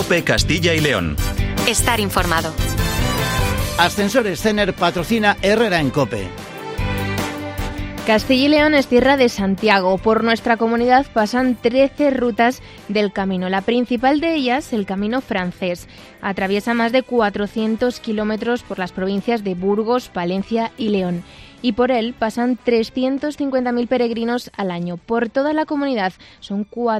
COPE Castilla y León. Estar informado. Ascensores Cener patrocina Herrera en COPE. Castilla y León es tierra de Santiago. Por nuestra comunidad pasan 13 rutas del camino. La principal de ellas, el Camino Francés. Atraviesa más de 400 kilómetros por las provincias de Burgos, Palencia y León. Y por él pasan 350.000 peregrinos al año. Por toda la comunidad son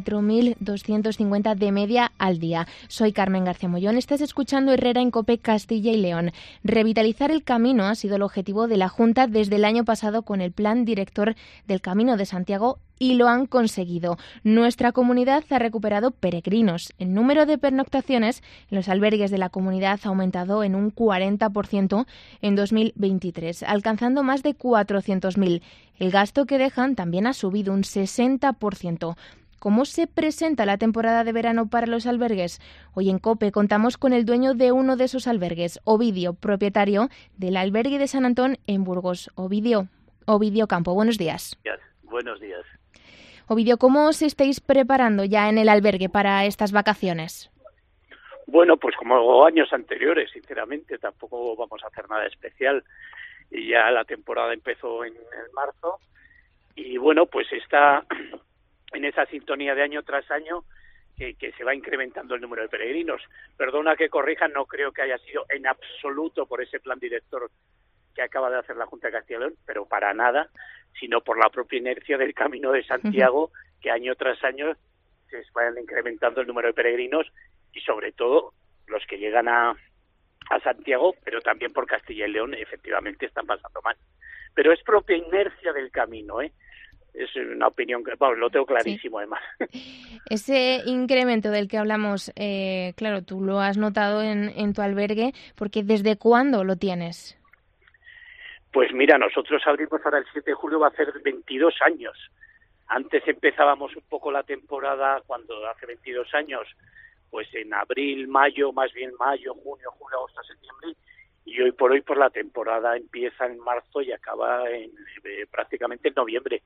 4.250 de media al día. Soy Carmen García Mollón, estás escuchando Herrera en COPE Castilla y León. Revitalizar el camino ha sido el objetivo de la Junta desde el año pasado con el Plan Director del Camino de Santiago y lo han conseguido. Nuestra comunidad ha recuperado peregrinos. El número de pernoctaciones en los albergues de la comunidad ha aumentado en un 40% en 2023, alcanzando más de 400.000. El gasto que dejan también ha subido un 60%. ¿Cómo se presenta la temporada de verano para los albergues? Hoy en COPE contamos con el dueño de uno de esos albergues, Ovidio, propietario del albergue de San Antón en Burgos. Ovidio Campo, buenos días. Buenos días. Ovidio, ¿cómo os estáis preparando ya en el albergue para estas vacaciones? Bueno, pues como años anteriores, sinceramente, tampoco vamos a hacer nada especial. Y ya la temporada empezó en marzo y bueno, pues está en esa sintonía de año tras año que se va incrementando el número de peregrinos. Perdona que corrija, no creo que haya sido en absoluto por ese plan director que acaba de hacer la Junta de Castilla y León, pero para nada, sino por la propia inercia del Camino de Santiago, que año tras año se van incrementando el número de peregrinos y sobre todo los que llegan a Santiago, pero también por Castilla y León, efectivamente están pasando mal. Pero es propia inercia del camino, ¿eh? Es una opinión que, bueno, lo tengo clarísimo, sí. Además. Ese incremento del que hablamos, claro, tú lo has notado en tu albergue, porque ¿desde cuándo lo tienes? Pues mira, nosotros abrimos ahora el 7 de julio, va a hacer 22 años. Antes empezábamos un poco la temporada, cuando hace 22 años, pues en abril, mayo, más bien mayo, junio, julio, agosto, septiembre, y hoy por hoy pues la temporada empieza en marzo y acaba prácticamente en noviembre.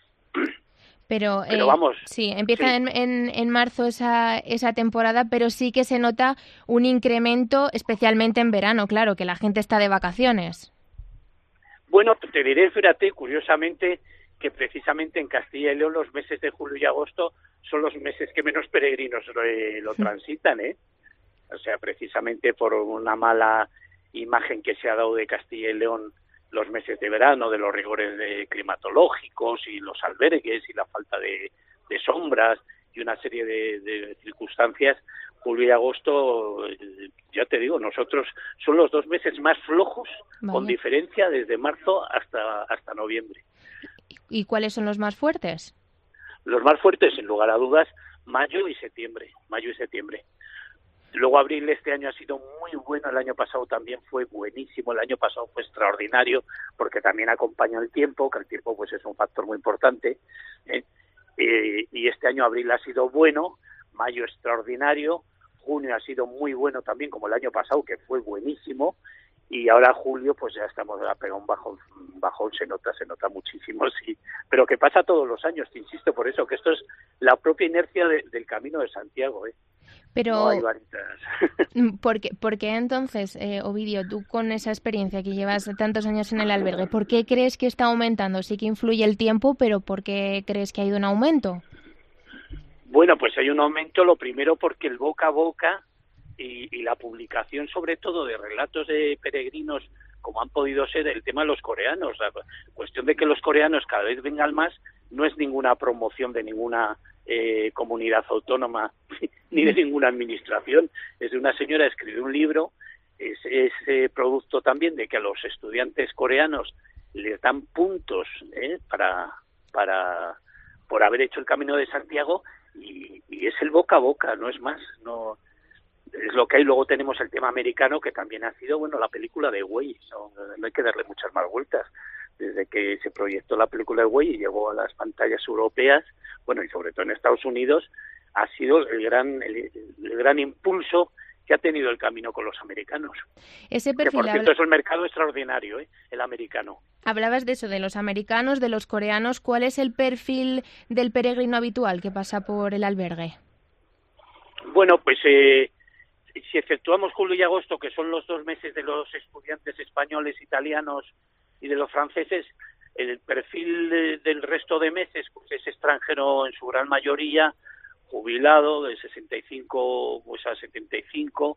Pero vamos, sí, empieza sí. En marzo esa temporada, pero sí que se nota un incremento, especialmente en verano, claro, que la gente está de vacaciones. Bueno, te diré, fíjate, curiosamente, que precisamente en Castilla y León los meses de julio y agosto son los meses que menos peregrinos lo transitan, ¿eh? O sea, precisamente por una mala imagen que se ha dado de Castilla y León los meses de verano, de los rigores climatológicos y los albergues y la falta de sombras y una serie de circunstancias, julio y agosto, ya te digo, nosotros son los 2 meses más flojos, vale, con diferencia desde marzo hasta noviembre. ¿Y cuáles son los más fuertes? Los más fuertes, sin lugar a dudas, mayo y septiembre. Luego abril este año ha sido muy bueno, el año pasado también fue buenísimo, el año pasado fue extraordinario, porque también acompaña el tiempo, que el tiempo pues es un factor muy importante, y este año abril ha sido bueno, mayo extraordinario, junio ha sido muy bueno también, como el año pasado, que fue buenísimo, y ahora julio pues ya estamos a pegar un bajón, se nota muchísimo, sí, pero que pasa todos los años, te insisto por eso, que esto es la propia inercia del Camino de Santiago, Pero, no hay varitas. ¿Por qué entonces, Ovidio, tú con esa experiencia que llevas tantos años en el albergue, ¿por qué crees que está aumentando? Sí que influye el tiempo, pero ¿por qué crees que ha ido un aumento? Bueno, pues hay un aumento, lo primero porque el boca a boca y la publicación sobre todo de relatos de peregrinos, como han podido ser el tema de los coreanos, la cuestión de que los coreanos cada vez vengan más, no es ninguna promoción de ninguna comunidad autónoma ni de ninguna administración, es de una señora que escribió un libro, es producto también de que a los estudiantes coreanos les dan puntos por haber hecho el Camino de Santiago y es el boca a boca, no es más, no es lo que hay. Luego tenemos el tema americano, que también ha sido, bueno, la película de Way, no hay que darle muchas más vueltas. Desde que se proyectó la película de Way y llegó a las pantallas europeas, bueno, y sobre todo en Estados Unidos, ha sido el gran impulso que ha tenido el camino con los americanos. Ese perfil, que por cierto es un mercado extraordinario, el americano. Hablabas de eso, de los americanos, de los coreanos. ¿Cuál es el perfil del peregrino habitual que pasa por el albergue? Bueno, pues si exceptuamos julio y agosto, que son los 2 meses de los estudiantes españoles, italianos y de los franceses, el perfil del resto de meses pues es extranjero en su gran mayoría, jubilado de 65 pues a 75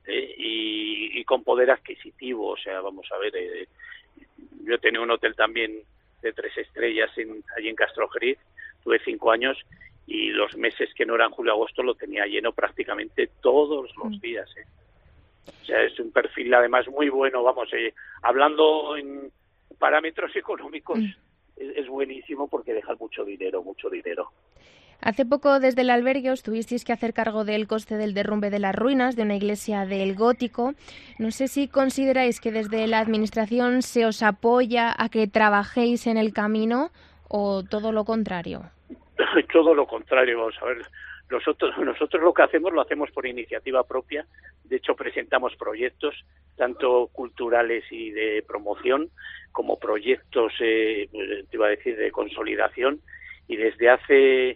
y con poder adquisitivo. O sea, vamos a ver, yo tenía un hotel también de 3 estrellas allí en Castrojeriz, tuve 5 años y los meses que no eran julio-agosto lo tenía lleno prácticamente todos los días. O sea, es un perfil además muy bueno, vamos, hablando en parámetros económicos es buenísimo porque deja mucho dinero. Hace poco desde el albergue os tuvisteis que hacer cargo del coste del derrumbe de las ruinas de una iglesia del Gótico. No sé si consideráis que desde la Administración se os apoya a que trabajéis en el camino o todo lo contrario. Todo lo contrario, vamos a ver. Nosotros lo que hacemos lo hacemos por iniciativa propia. De hecho, presentamos proyectos, tanto culturales y de promoción, como proyectos, te iba a decir, de consolidación. Y desde hace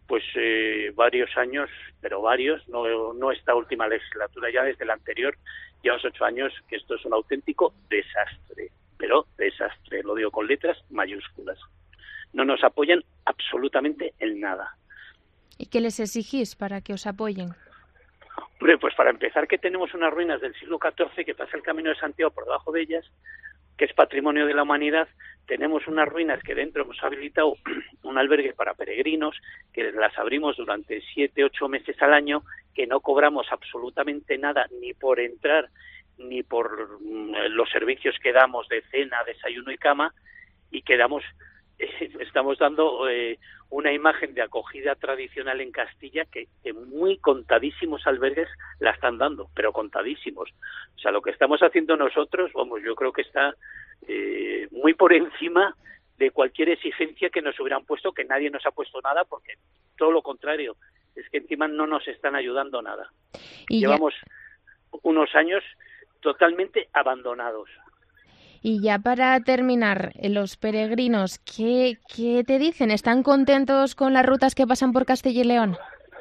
varios años, pero varios, no esta última legislatura, ya desde la anterior, llevamos 8 años, que esto es un auténtico desastre. Pero desastre, lo digo con letras mayúsculas. No nos apoyan absolutamente en nada. ¿Y qué les exigís para que os apoyen? Hombre, pues para empezar que tenemos unas ruinas del siglo XIV que pasa el Camino de Santiago por debajo de ellas, que es patrimonio de la humanidad. Tenemos unas ruinas que dentro hemos habilitado un albergue para peregrinos, que las abrimos durante 7-8 meses al año, que no cobramos absolutamente nada, ni por entrar, ni por los servicios que damos de cena, desayuno y cama, y que estamos dando una imagen de acogida tradicional en Castilla que muy contadísimos albergues la están dando, pero contadísimos. O sea, lo que estamos haciendo nosotros, yo creo que está muy por encima de cualquier exigencia que nos hubieran puesto, que nadie nos ha puesto nada, porque todo lo contrario, es que encima no nos están ayudando nada. Llevamos unos años totalmente abandonados. Y ya para terminar, los peregrinos, ¿qué te dicen? ¿Están contentos con las rutas que pasan por Castilla y León?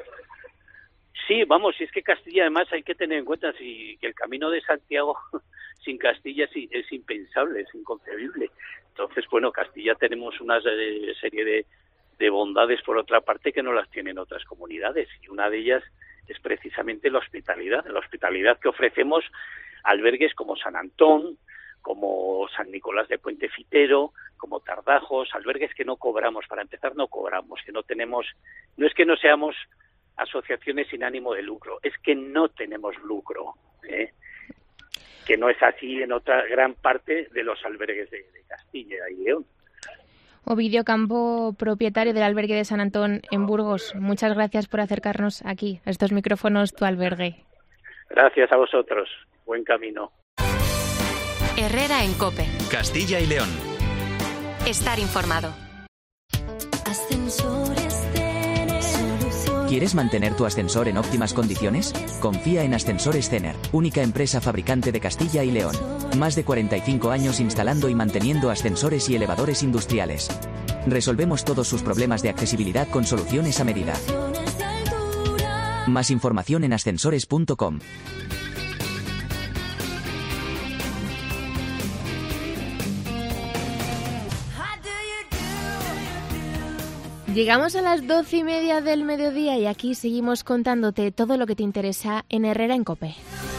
Sí, si es que Castilla además hay que tener en cuenta que el Camino de Santiago sin Castilla es impensable, es inconcebible. Entonces, Castilla tenemos una serie de bondades por otra parte que no las tienen otras comunidades, y una de ellas es precisamente la hospitalidad que ofrecemos albergues como San Antón, como San Nicolás de Puente Fitero, como Tardajos, albergues que no cobramos. Para empezar, no cobramos, no es que no seamos asociaciones sin ánimo de lucro, es que no tenemos lucro, que no es así en otra gran parte de los albergues de Castilla y León. Ovidio Campo, propietario del albergue de San Antón en Burgos, muchas gracias por acercarnos aquí, a estos micrófonos, tu albergue. Gracias a vosotros, buen camino. Herrera en COPE. Castilla y León. Estar informado. ¿Quieres mantener tu ascensor en óptimas condiciones? Confía en Ascensores Cener, única empresa fabricante de Castilla y León. Más de 45 años instalando y manteniendo ascensores y elevadores industriales. Resolvemos todos sus problemas de accesibilidad con soluciones a medida. Más información en ascensores.com. Llegamos a las 12:30 del mediodía y aquí seguimos contándote todo lo que te interesa en Herrera en COPE.